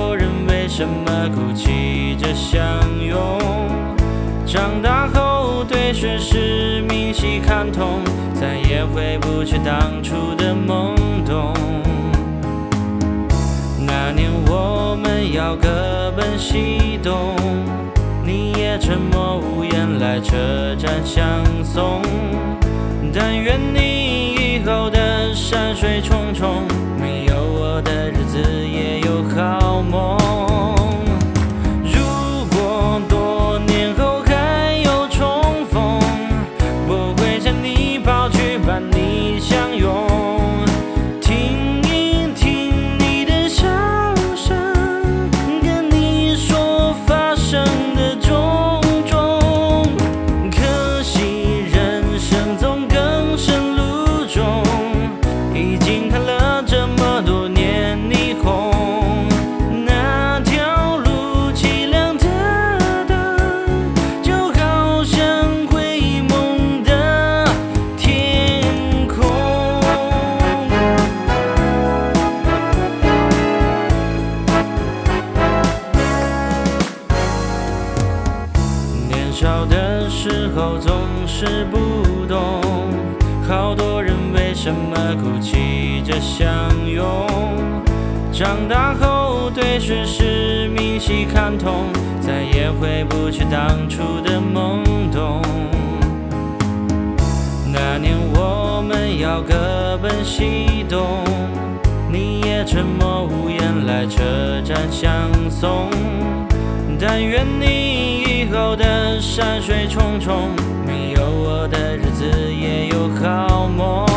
多人为什么哭泣着相拥？长大后对世事明晰看透，再也回不去当初的懵懂。那年我们要各奔西东，你也沉默无言来车站相送。但愿你以后的山水重重，没有我的日子也有好梦。如果多年后还有重逢，我会将你抱去伴你相拥，听一听你的笑声，跟你说发生的种种。可惜人生总更深路中，已经看了这么多年霓虹，那条路凄凉的灯，就好像回梦的天空。年少的时候总是不懂，好多人为什么哭泣着相拥？长大后对世事明晰看透，再也回不去当初的懵懂。那年我们要各奔西东，你也沉默无言来车站相送。但愿你以后的山水重重，没有我的日子也有好梦。